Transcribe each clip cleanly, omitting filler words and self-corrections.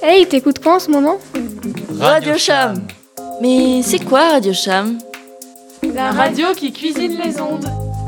Hey, t'écoutes quoi en ce moment? Radio Cham. Mais c'est quoi Radio Cham? La radio qui cuisine les ondes.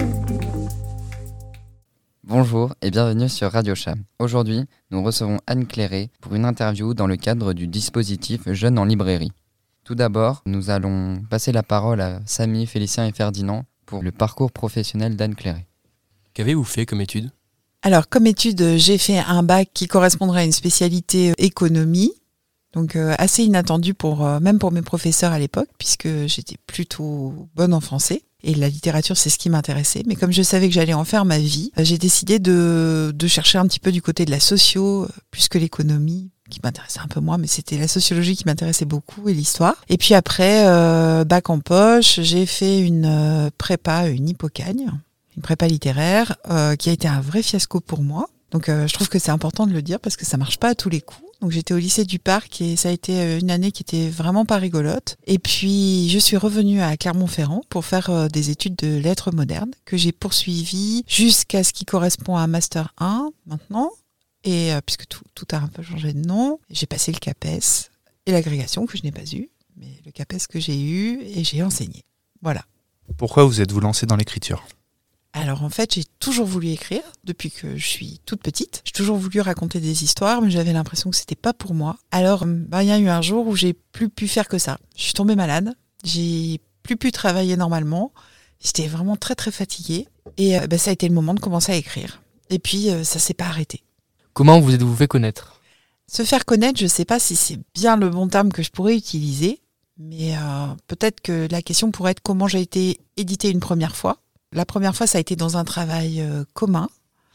Bonjour et bienvenue sur Radio Cham. Aujourd'hui, nous recevons Anne Clairé pour une interview dans le cadre du dispositif Jeunes en librairie. Tout d'abord, nous allons passer la parole à Samy, Félicien et Ferdinand pour le parcours professionnel d'Anne Clairé. Qu'avez-vous fait comme étude ? Alors, comme étude, j'ai fait un bac qui correspondrait à une spécialité économie, donc assez inattendu même pour mes professeurs à l'époque, puisque j'étais plutôt bonne en français. Et la littérature, c'est ce qui m'intéressait. Mais comme je savais que j'allais en faire ma vie, j'ai décidé de chercher un petit peu du côté de la socio, plus que l'économie, qui m'intéressait un peu moins, mais c'était la sociologie qui m'intéressait beaucoup et l'histoire. Et puis après, bac en poche, j'ai fait une prépa, une Hippocagne, une prépa littéraire, qui a été un vrai fiasco pour moi. Donc je trouve que c'est important de le dire parce que ça marche pas à tous les coups. Donc j'étais au lycée du Parc et ça a été une année qui était vraiment pas rigolote. Et puis je suis revenue à Clermont-Ferrand pour faire des études de lettres modernes que j'ai poursuivies jusqu'à ce qui correspond à un Master 1 maintenant. Et puisque tout a un peu changé de nom, j'ai passé le CAPES et l'agrégation que je n'ai pas eu, mais le CAPES que j'ai eu et j'ai enseigné. Voilà. Pourquoi vous êtes-vous lancé dans l'écriture ? Alors en fait, j'ai toujours voulu écrire depuis que je suis toute petite. J'ai toujours voulu raconter des histoires, mais j'avais l'impression que c'était pas pour moi. Alors il y a eu un jour où j'ai plus pu faire que ça. Je suis tombée malade, j'ai plus pu travailler normalement. J'étais vraiment très très fatiguée et ça a été le moment de commencer à écrire. Et puis ça s'est pas arrêté. Comment vous êtes-vous fait connaître ? Se faire connaître, je sais pas si c'est bien le bon terme que je pourrais utiliser, mais peut-être que la question pourrait être comment j'ai été éditée une première fois. La première fois, ça a été dans un travail commun.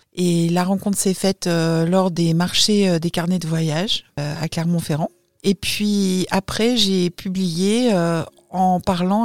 Et la rencontre s'est faite lors des marchés des carnets de voyage à Clermont-Ferrand. Et puis après, j'ai publié en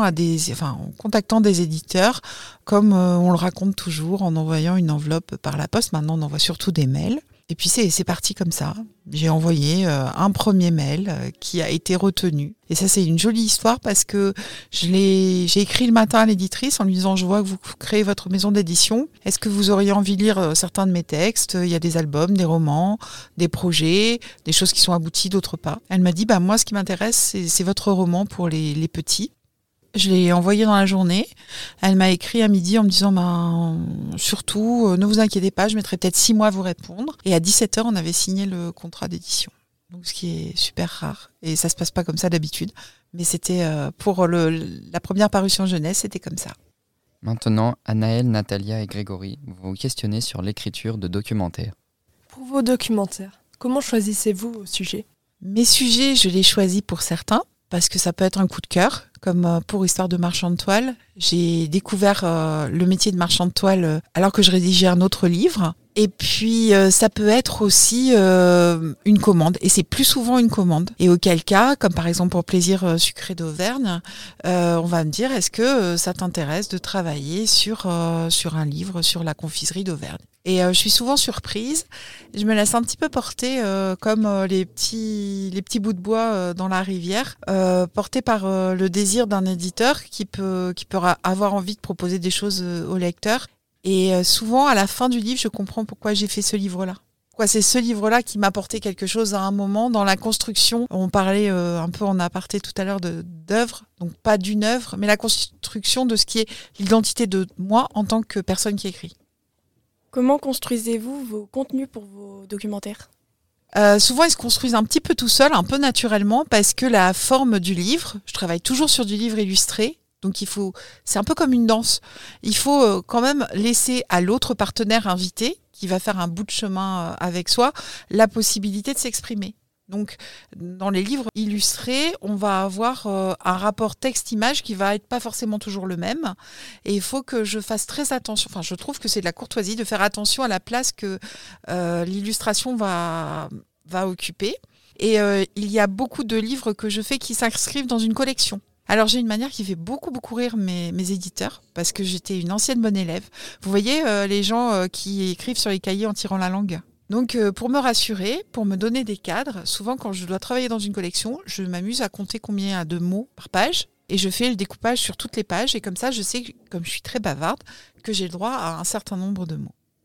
contactant des éditeurs, comme on le raconte toujours, en envoyant une enveloppe par la poste. Maintenant, on envoie surtout des mails. Et puis c'est parti comme ça. J'ai envoyé un premier mail qui a été retenu. Et ça, c'est une jolie histoire parce que j'ai écrit le matin à l'éditrice en lui disant « Je vois que vous créez votre maison d'édition. Est-ce que vous auriez envie de lire certains de mes textes ? Il y a des albums, des romans, des projets, des choses qui sont abouties, d'autres pas. » Elle m'a dit « Moi, ce qui m'intéresse, c'est votre roman pour les petits. » Je l'ai envoyé dans la journée. Elle m'a écrit à midi en me disant surtout, ne vous inquiétez pas, je mettrai peut-être 6 mois à vous répondre. Et à 17h, on avait signé le contrat d'édition. Donc, ce qui est super rare. Et ça se passe pas comme ça d'habitude. Mais c'était pour la première parution jeunesse, c'était comme ça. Maintenant, Anaëlle, Natalia et Grégory vont vous questionner sur l'écriture de documentaires. Pour vos documentaires, comment choisissez-vous vos sujets ? Mes sujets, je les choisis pour certains, parce que ça peut être un coup de cœur, comme pour Histoire de marchand de toile. J'ai découvert le métier de marchand de toile alors que je rédigeais un autre livre. Et puis, ça peut être aussi une commande. Et c'est plus souvent une commande. Et auquel cas, comme par exemple pour Plaisir sucré d'Auvergne, on va me dire, est-ce que ça t'intéresse de travailler sur un livre sur la confiserie d'Auvergne ? Et je suis souvent surprise. Je me laisse un petit peu porter comme les petits bouts de bois dans la rivière, portés par le désir d'un éditeur qui peut avoir envie de proposer des choses au lecteur. Et souvent, à la fin du livre, je comprends pourquoi j'ai fait ce livre-là. C'est ce livre-là qui m'a apporté quelque chose à un moment dans la construction. On parlait un peu en aparté tout à l'heure d'œuvre, donc pas d'une œuvre, mais la construction de ce qui est l'identité de moi en tant que personne qui écrit. Comment construisez-vous vos contenus pour vos documentaires ? Souvent, ils se construisent un petit peu tout seuls, un peu naturellement, parce que la forme du livre, je travaille toujours sur du livre illustré, donc c'est un peu comme une danse. Il faut quand même laisser à l'autre partenaire invité, qui va faire un bout de chemin avec soi, la possibilité de s'exprimer. Donc, dans les livres illustrés, on va avoir un rapport texte-image qui va être pas forcément toujours le même. Et il faut que je fasse très attention. Enfin, je trouve que c'est de la courtoisie de faire attention à la place que l'illustration va occuper. Et il y a beaucoup de livres que je fais qui s'inscrivent dans une collection. Alors j'ai une manière qui fait beaucoup rire mes éditeurs, parce que j'étais une ancienne bonne élève. Vous voyez les gens qui écrivent sur les cahiers en tirant la langue. Donc pour me rassurer, pour me donner des cadres, souvent quand je dois travailler dans une collection, je m'amuse à compter combien il y a de mots par page, et je fais le découpage sur toutes les pages, et comme ça je sais, comme je suis très bavarde, que j'ai le droit à un certain nombre de mots.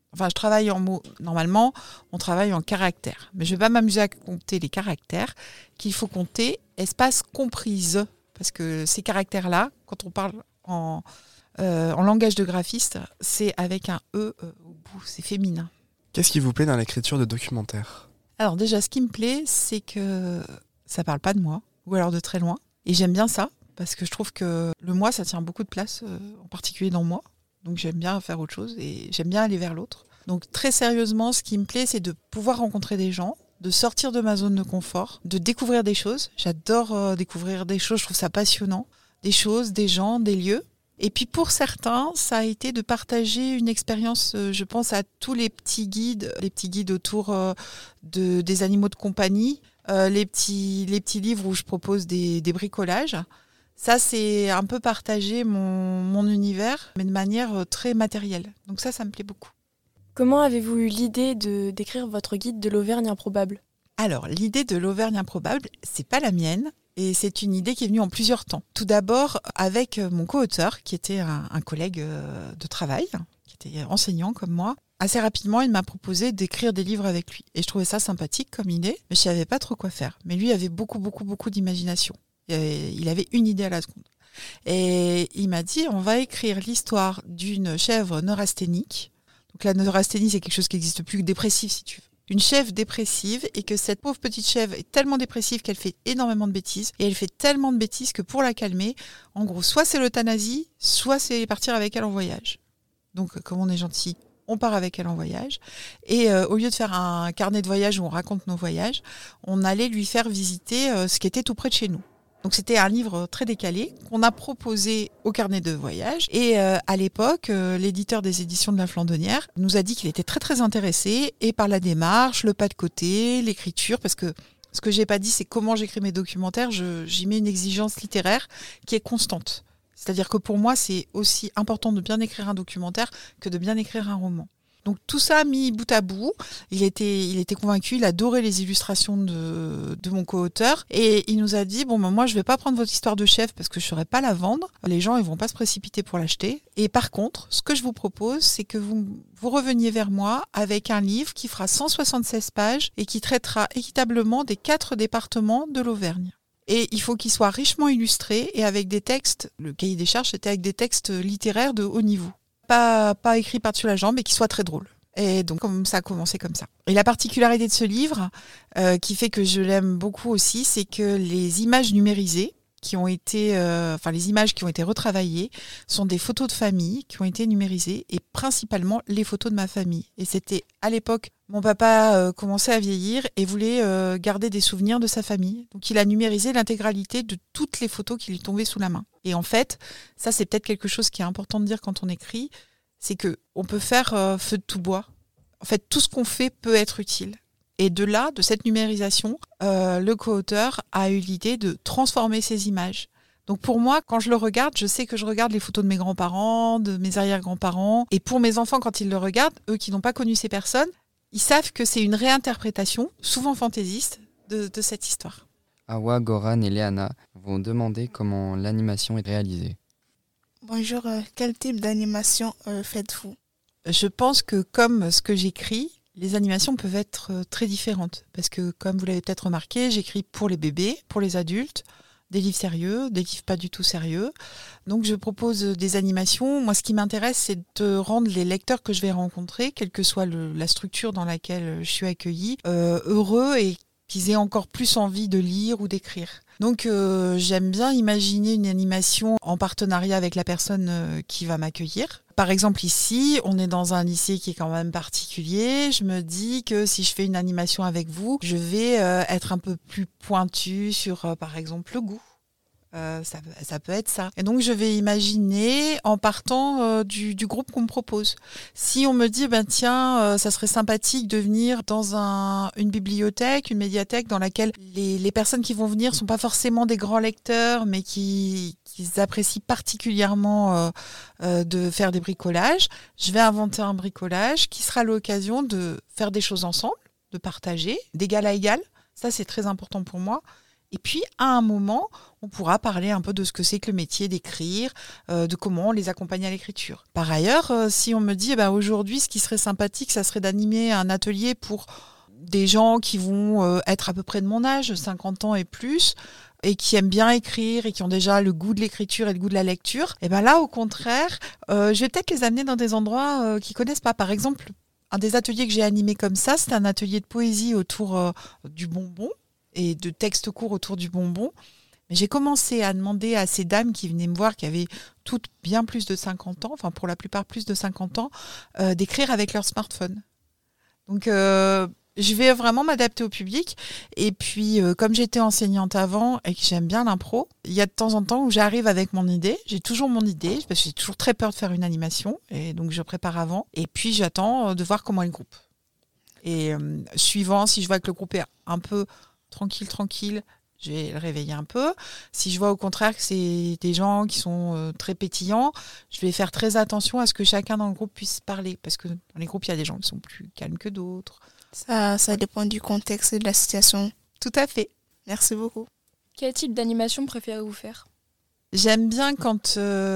Enfin, je travaille en mots. Normalement, on travaille en caractères. Mais je ne vais pas m'amuser à compter les caractères qu'il faut compter espace comprise. Parce que ces caractères-là, quand on parle en langage de graphiste, c'est avec un E au bout, c'est féminin. Qu'est-ce qui vous plaît dans l'écriture de documentaires ? Alors déjà, ce qui me plaît, c'est que ça parle pas de moi, ou alors de très loin. Et j'aime bien ça, parce que je trouve que le moi, ça tient beaucoup de place, en particulier dans moi. Donc j'aime bien faire autre chose et j'aime bien aller vers l'autre. Donc très sérieusement, ce qui me plaît, c'est de pouvoir rencontrer des gens, de sortir de ma zone de confort, de découvrir des choses. J'adore découvrir des choses, je trouve ça passionnant. Des choses, des gens, des lieux. Et puis pour certains, ça a été de partager une expérience, je pense à tous les petits guides autour des animaux de compagnie, les petits livres où je propose des bricolages. Ça, c'est un peu partager mon univers, mais de manière très matérielle. Donc ça me plaît beaucoup. Comment avez-vous eu l'idée d'écrire votre guide de l'Auvergne improbable ? Alors, l'idée de l'Auvergne improbable, c'est pas la mienne. Et c'est une idée qui est venue en plusieurs temps. Tout d'abord, avec mon co-auteur, qui était un collègue de travail, qui était enseignant comme moi. Assez rapidement, il m'a proposé d'écrire des livres avec lui. Et je trouvais ça sympathique comme idée, mais je ne savais pas trop quoi faire. Mais lui avait beaucoup d'imagination. Et il avait une idée à la seconde. Et il m'a dit, on va écrire l'histoire d'une chèvre neurasthénique. Donc la neurasthénie, c'est quelque chose qui n'existe plus, dépressif si tu veux. Une chèvre dépressive, et que cette pauvre petite chèvre est tellement dépressive qu'elle fait énormément de bêtises. Et elle fait tellement de bêtises que pour la calmer, en gros, soit c'est l'euthanasie, soit c'est partir avec elle en voyage. Donc, comme on est gentil, on part avec elle en voyage. Et au lieu de faire un carnet de voyage où on raconte nos voyages, on allait lui faire visiter ce qui était tout près de chez nous. Donc c'était un livre très décalé qu'on a proposé au carnet de voyage. Et à l'époque, l'éditeur des éditions de La Flandonnière nous a dit qu'il était très intéressé, et par la démarche, le pas de côté, l'écriture, parce que ce que j'ai pas dit, c'est comment j'écris mes documentaires. J'y mets une exigence littéraire qui est constante. C'est-à-dire que pour moi, c'est aussi important de bien écrire un documentaire que de bien écrire un roman. Donc tout ça mis bout à bout, il était convaincu, il adorait les illustrations de mon co-auteur, et il nous a dit, moi je vais pas prendre votre histoire de chef parce que je ne saurais pas la vendre, les gens ils vont pas se précipiter pour l'acheter, et par contre ce que je vous propose, c'est que vous reveniez vers moi avec un livre qui fera 176 pages et qui traitera équitablement des 4 départements de l'Auvergne. Et il faut qu'il soit richement illustré et avec des textes, le cahier des charges c'était avec des textes littéraires de haut niveau. Pas écrit par-dessus la jambe, et qui soit très drôle. Et donc, comme ça a commencé comme ça. Et la particularité de ce livre, qui fait que je l'aime beaucoup aussi, c'est que les images numérisées, les images qui ont été retravaillées, sont des photos de famille qui ont été numérisées, et principalement les photos de ma famille. Et c'était, à l'époque, mon papa commençait à vieillir et voulait garder des souvenirs de sa famille. Donc il a numérisé l'intégralité de toutes les photos qui lui tombaient sous la main. Et en fait, ça c'est peut-être quelque chose qui est important de dire quand on écrit, c'est qu'on peut faire feu de tout bois. En fait, tout ce qu'on fait peut être utile. Et de cette numérisation, le co-auteur a eu l'idée de transformer ces images. Donc pour moi, quand je le regarde, je sais que je regarde les photos de mes grands-parents, de mes arrière-grands-parents. Et pour mes enfants, quand ils le regardent, eux qui n'ont pas connu ces personnes, ils savent que c'est une réinterprétation, souvent fantaisiste, de cette histoire. Awa, Goran et Léana vont demander comment l'animation est réalisée. Bonjour, quel type d'animation faites-vous ? Je pense que comme ce que j'écris, les animations peuvent être très différentes. Parce que comme vous l'avez peut-être remarqué, j'écris pour les bébés, pour les adultes, des livres sérieux, des livres pas du tout sérieux. Donc je propose des animations. Moi, ce qui m'intéresse, c'est de rendre les lecteurs que je vais rencontrer, quelle que soit la structure dans laquelle je suis accueillie, heureux et qu'ils aient encore plus envie de lire ou d'écrire. Donc j'aime bien imaginer une animation en partenariat avec la personne qui va m'accueillir. Par exemple ici, on est dans un lycée qui est quand même particulier. Je me dis que si je fais une animation avec vous, je vais être un peu plus pointue sur par exemple le goût. Ça peut être ça. Et donc je vais imaginer en partant du groupe qu'on me propose. Si on me dit ça serait sympathique de venir dans une bibliothèque, une médiathèque dans laquelle les personnes qui vont venir sont pas forcément des grands lecteurs, mais qui apprécient particulièrement de faire des bricolages, je vais inventer un bricolage qui sera l'occasion de faire des choses ensemble, de partager, d'égal à égal. Ça c'est très important pour moi. Et puis, à un moment, on pourra parler un peu de ce que c'est que le métier d'écrire, de comment on les accompagne à l'écriture. Par ailleurs, si on me dit aujourd'hui, ce qui serait sympathique, ça serait d'animer un atelier pour des gens qui vont être à peu près de mon âge, 50 ans et plus, et qui aiment bien écrire et qui ont déjà le goût de l'écriture et le goût de la lecture, et ben là, au contraire, je vais peut-être les amener dans des endroits qu'ils connaissent pas. Par exemple, un des ateliers que j'ai animé comme ça, c'était un atelier de poésie autour du bonbon et de textes courts autour du bonbon. Mais j'ai commencé à demander à ces dames qui venaient me voir, qui avaient toutes bien plus de 50 ans, enfin pour la plupart plus de 50 ans, d'écrire avec leur smartphone. Donc je vais vraiment m'adapter au public. Et puis comme j'étais enseignante avant et que j'aime bien l'impro, il y a de temps en temps où j'arrive avec mon idée. J'ai toujours mon idée, parce que j'ai toujours très peur de faire une animation. Et donc je prépare avant. Et puis j'attends de voir comment est le groupe. Et suivant, si je vois que le groupe est un peu tranquille, je vais le réveiller un peu. Si je vois au contraire que c'est des gens qui sont très pétillants, je vais faire très attention à ce que chacun dans le groupe puisse parler. Parce que dans les groupes, il y a des gens qui sont plus calmes que d'autres. Ça dépend du contexte et de la situation. Tout à fait. Merci beaucoup. Quel type d'animation préférez-vous faire ? J'aime bien quand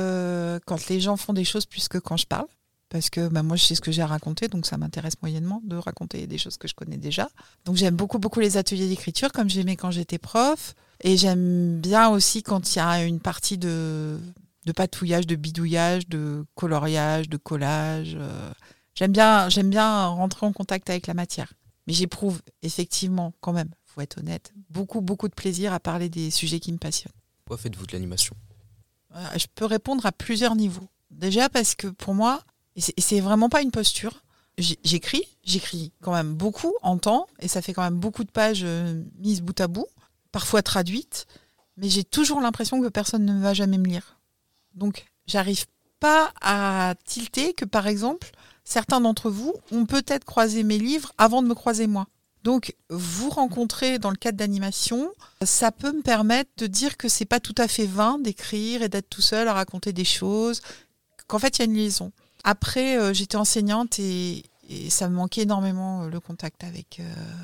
les gens font des choses plus que quand je parle. Parce que moi, je sais ce que j'ai à raconter, donc ça m'intéresse moyennement de raconter des choses que je connais déjà. Donc j'aime beaucoup les ateliers d'écriture, comme j'aimais quand j'étais prof. Et j'aime bien aussi quand il y a une partie de patouillage, de bidouillage, de coloriage, de collage. J'aime bien rentrer en contact avec la matière. Mais j'éprouve effectivement, quand même, il faut être honnête, beaucoup de plaisir à parler des sujets qui me passionnent. Pourquoi faites-vous de l'animation ? Je peux répondre à plusieurs niveaux. Déjà parce que pour moi, et c'est vraiment pas une posture. J'écris quand même beaucoup en temps, et ça fait quand même beaucoup de pages mises bout à bout, parfois traduites, mais j'ai toujours l'impression que personne ne va jamais me lire. Donc, j'arrive pas à tilter que, par exemple, certains d'entre vous ont peut-être croisé mes livres avant de me croiser moi. Donc, vous rencontrer dans le cadre d'animation, ça peut me permettre de dire que c'est pas tout à fait vain d'écrire et d'être tout seul à raconter des choses, qu'en fait, il y a une liaison. Après, j'étais enseignante et ça me manquait énormément le contact avec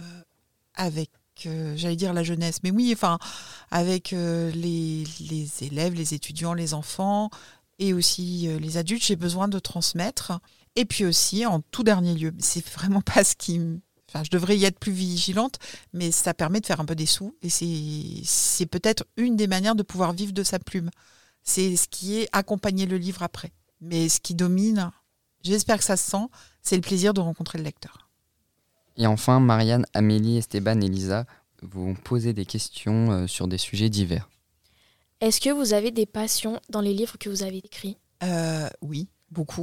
j'allais dire la jeunesse, mais oui, enfin, avec les élèves, les étudiants, les enfants et aussi les adultes. J'ai besoin de transmettre. Et puis aussi, en tout dernier lieu, c'est vraiment pas ce qui Enfin, je devrais y être plus vigilante, mais ça permet de faire un peu des sous. Et c'est peut-être une des manières de pouvoir vivre de sa plume. C'est ce qui est accompagner le livre après. Mais ce qui domine, j'espère que ça se sent, c'est le plaisir de rencontrer le lecteur. Et enfin, Marianne, Amélie, Esteban et Lisa vous posez des questions sur des sujets divers. Est-ce que vous avez des passions dans les livres que vous avez écrits ? Oui, beaucoup.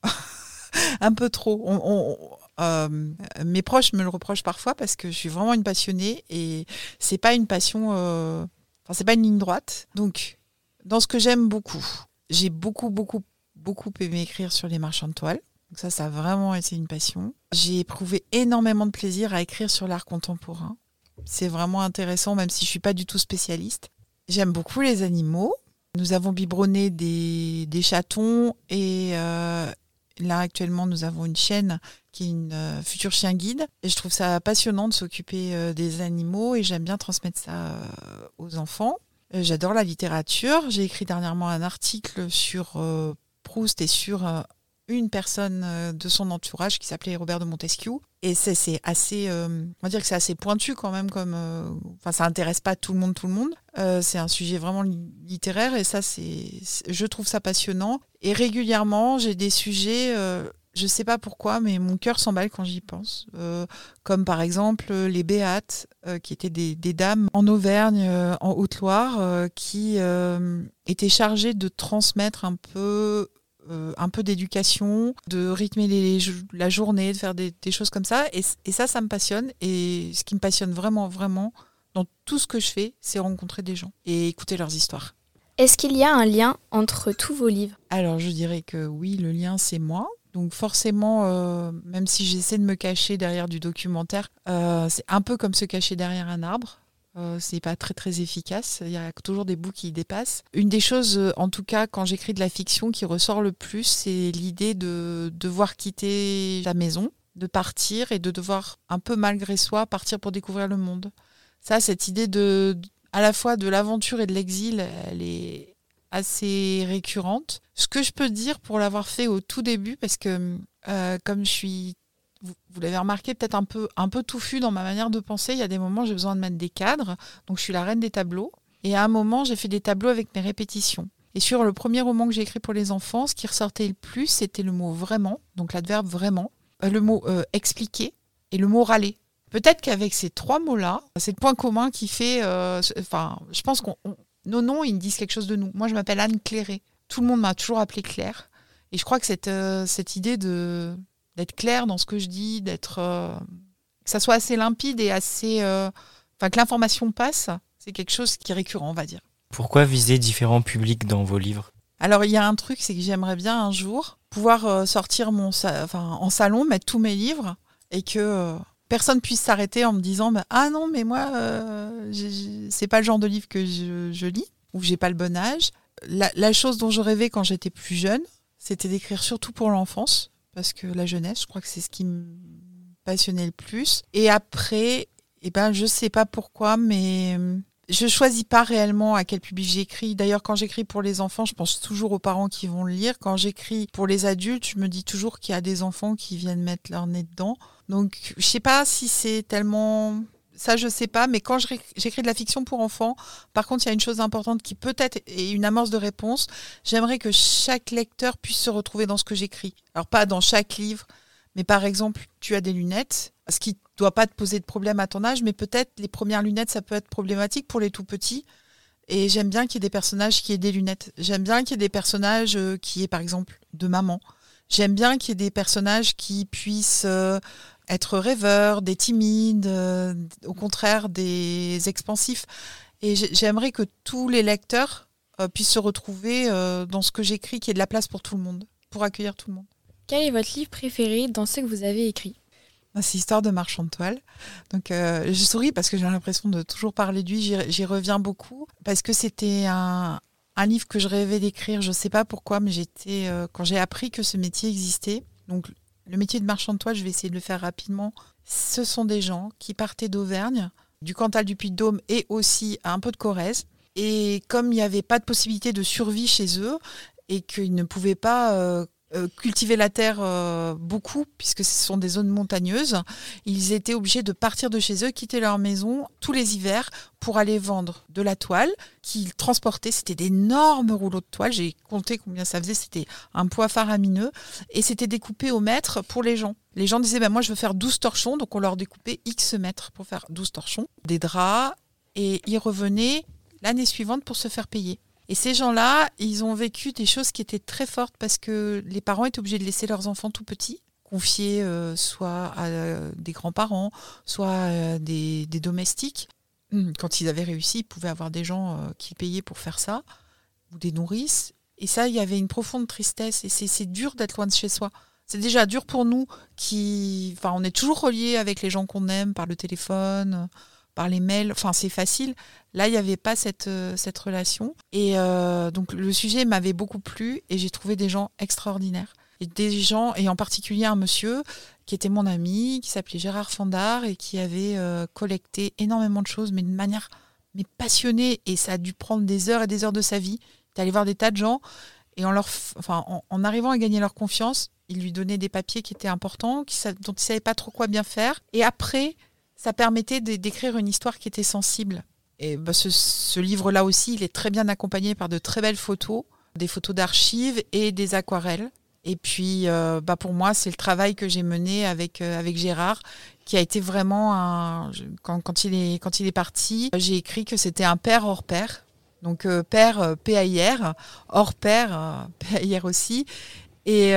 Un peu trop. Mes proches me le reprochent parfois parce que je suis vraiment une passionnée et c'est pas une passion, c'est pas une ligne droite. Donc, dans ce que j'aime beaucoup, j'ai beaucoup aimé écrire sur les marchands de toile. Donc ça a vraiment été une passion. J'ai éprouvé énormément de plaisir à écrire sur l'art contemporain. C'est vraiment intéressant, même si je suis pas du tout spécialiste. J'aime beaucoup les animaux. Nous avons biberonné des chatons et là actuellement nous avons une chienne qui est une future chien guide. Et je trouve ça passionnant de s'occuper des animaux et j'aime bien transmettre ça aux enfants. J'adore la littérature. J'ai écrit dernièrement un article sur Proust et sur une personne de son entourage qui s'appelait Robert de Montesquieu. Et c'est assez, on va dire que c'est assez pointu quand même, ça intéresse pas tout le monde. C'est un sujet vraiment littéraire et ça, je trouve ça passionnant. Et régulièrement, j'ai des sujets, je sais pas pourquoi, mais mon cœur s'emballe quand j'y pense. Comme par exemple les Béates, qui étaient des dames en Auvergne, en Haute-Loire, qui étaient chargées de transmettre un peu d'éducation, de rythmer la journée, de faire des choses comme ça. Et ça me passionne. Et ce qui me passionne vraiment, vraiment, dans tout ce que je fais, c'est rencontrer des gens et écouter leurs histoires. Est-ce qu'il y a un lien entre tous vos livres ? Alors, je dirais que oui, le lien, c'est moi. Donc forcément, même si j'essaie de me cacher derrière du documentaire, c'est un peu comme se cacher derrière un arbre. C'est pas très très efficace, il y a toujours des bouts qui dépassent. Une des choses, en tout cas quand j'écris de la fiction, qui ressort le plus, c'est l'idée de devoir quitter la maison, de partir et de devoir un peu malgré soi partir pour découvrir le monde. Ça, cette idée à la fois de l'aventure et de l'exil, elle est assez récurrente. Ce que je peux dire pour l'avoir fait au tout début, parce que comme je suis, vous l'avez remarqué, peut-être un peu touffue dans ma manière de penser, il y a des moments où j'ai besoin de mettre des cadres, donc je suis la reine des tableaux. Et à un moment, j'ai fait des tableaux avec mes répétitions. Et sur le premier roman que j'ai écrit pour les enfants, ce qui ressortait le plus, c'était le mot vraiment, donc l'adverbe vraiment, le mot expliquer et le mot râler. Peut-être qu'avec ces 3 mots-là, c'est le point commun qui fait... je pense nos noms, ils me disent quelque chose de nous. Moi, je m'appelle Anne Cléré. Tout le monde m'a toujours appelée Claire. Et je crois que cette idée d'être claire dans ce que je dis, que ça soit assez limpide et assez... que l'information passe, c'est quelque chose qui est récurrent, on va dire. Pourquoi viser différents publics dans vos livres ? Alors, il y a un truc, c'est que j'aimerais bien un jour pouvoir sortir en salon, mettre tous mes livres et que personne puisse s'arrêter en me disant « Ah non, mais moi, c'est pas le genre de livre que je lis ou que j'ai pas le bon âge ». La chose dont je rêvais quand j'étais plus jeune, c'était d'écrire surtout pour l'enfance, parce que la jeunesse, je crois que c'est ce qui me passionnait le plus. Et après, je sais pas pourquoi, mais... Je choisis pas réellement à quel public j'écris. D'ailleurs, quand j'écris pour les enfants, je pense toujours aux parents qui vont le lire. Quand j'écris pour les adultes, je me dis toujours qu'il y a des enfants qui viennent mettre leur nez dedans. Donc, je sais pas si c'est tellement... Ça, je sais pas. Mais quand j'écris de la fiction pour enfants, par contre, il y a une chose importante qui peut-être est une amorce de réponse. J'aimerais que chaque lecteur puisse se retrouver dans ce que j'écris. Alors, pas dans chaque livre, mais par exemple, tu as des lunettes, ce qui ne doit pas te poser de problème à ton âge, mais peut-être les premières lunettes, ça peut être problématique pour les tout petits. Et j'aime bien qu'il y ait des personnages qui aient des lunettes. J'aime bien qu'il y ait des personnages qui aient, par exemple, de maman. J'aime bien qu'il y ait des personnages qui puissent être rêveurs, des timides, au contraire, des expansifs. Et j'aimerais que tous les lecteurs puissent se retrouver dans ce que j'écris, qu'il y ait de la place pour tout le monde, pour accueillir tout le monde. Quel est votre livre préféré dans ceux que vous avez écrits ? C'est Histoire de marchand de toile. Donc, je souris parce que j'ai l'impression de toujours parler de lui. J'y reviens beaucoup parce que c'était un livre que je rêvais d'écrire. Je ne sais pas pourquoi, mais quand j'ai appris que ce métier existait, donc le métier de marchand de toile, je vais essayer de le faire rapidement. Ce sont des gens qui partaient d'Auvergne, du Cantal du Puy-de-Dôme et aussi un peu de Corrèze. Et comme il n'y avait pas de possibilité de survie chez eux et qu'ils ne pouvaient pas... cultiver la terre beaucoup, puisque ce sont des zones montagneuses, ils étaient obligés de partir de chez eux, quitter leur maison tous les hivers pour aller vendre de la toile qu'ils transportaient. C'était d'énormes rouleaux de toile, j'ai compté combien ça faisait, c'était un poids faramineux, et c'était découpé au mètre pour les gens. Les gens disaient, moi je veux faire 12 torchons, donc on leur découpait X mètres pour faire 12 torchons, des draps, et ils revenaient l'année suivante pour se faire payer. Et ces gens-là, ils ont vécu des choses qui étaient très fortes parce que les parents étaient obligés de laisser leurs enfants tout petits, confiés soit à des grands-parents, soit à des domestiques. Quand ils avaient réussi, ils pouvaient avoir des gens qui payaient pour faire ça, ou des nourrices. Et ça, il y avait une profonde tristesse. Et c'est dur d'être loin de chez soi. C'est déjà dur pour nous on est toujours reliés avec les gens qu'on aime par le téléphone, par les mails, c'est facile. Là, il n'y avait pas cette relation. Et donc, le sujet m'avait beaucoup plu et j'ai trouvé des gens extraordinaires. Et des gens, et en particulier un monsieur qui était mon ami, qui s'appelait Gérard Fandard et qui avait collecté énormément de choses, mais de manière passionnée. Et ça a dû prendre des heures et des heures de sa vie. Il est allé voir des tas de gens et en arrivant à gagner leur confiance, il lui donnait des papiers qui étaient importants, dont il ne savait pas trop quoi bien faire. Et après... ça permettait d'écrire une histoire qui était sensible. Et ce livre-là aussi, il est très bien accompagné par de très belles photos, des photos d'archives et des aquarelles. Et puis, pour moi, c'est le travail que j'ai mené avec Gérard, qui a été vraiment quand il est parti, j'ai écrit que c'était un père hors pair. Donc, père P-A-I-R, hors pair, P-A-I-R aussi. Et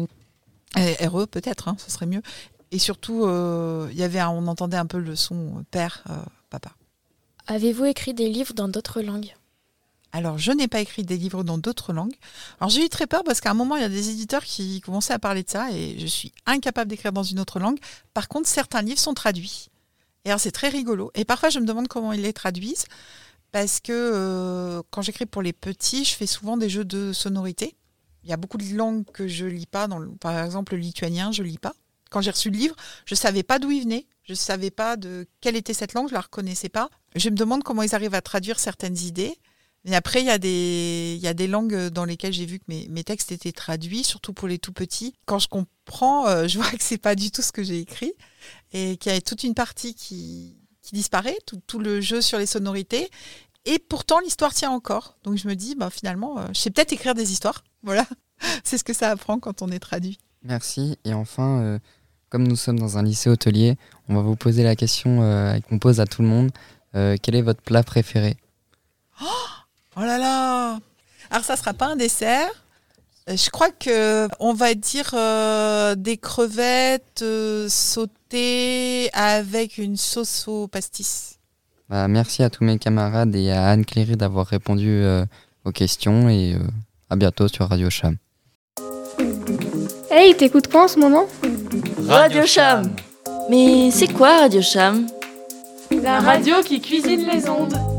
R-E peut-être, ce serait mieux. Et surtout, on entendait un peu le son père, papa. Avez-vous écrit des livres dans d'autres langues ? Alors, je n'ai pas écrit des livres dans d'autres langues. Alors, j'ai eu très peur parce qu'à un moment, il y a des éditeurs qui commençaient à parler de ça et je suis incapable d'écrire dans une autre langue. Par contre, certains livres sont traduits. Et alors, c'est très rigolo. Et parfois, je me demande comment ils les traduisent parce que quand j'écris pour les petits, je fais souvent des jeux de sonorité. Il y a beaucoup de langues que je ne lis pas. Par exemple, le lituanien, je ne lis pas. Quand j'ai reçu le livre, je ne savais pas d'où il venait. Je ne savais pas de quelle était cette langue, je ne la reconnaissais pas. Je me demande comment ils arrivent à traduire certaines idées. Mais après, il y a des langues dans lesquelles j'ai vu que mes textes étaient traduits, surtout pour les tout petits. Quand je comprends, je vois que ce n'est pas du tout ce que j'ai écrit et qu'il y a toute une partie qui disparaît, tout le jeu sur les sonorités. Et pourtant, l'histoire tient encore. Donc je me dis, finalement, je sais peut-être écrire des histoires. Voilà, c'est ce que ça apprend quand on est traduit. Merci. Et enfin, comme nous sommes dans un lycée hôtelier, on va vous poser la question qu'on pose à tout le monde. Quel est votre plat préféré ? Oh là là! Alors ça sera pas un dessert. Je crois que on va dire des crevettes sautées avec une sauce au pastis. Merci à tous mes camarades et à Anne Cléry d'avoir répondu aux questions et à bientôt sur Radio Cham. Hey, t'écoutes quoi en ce moment? Radio Cham. Mais c'est quoi Radio Cham? La radio qui cuisine les ondes.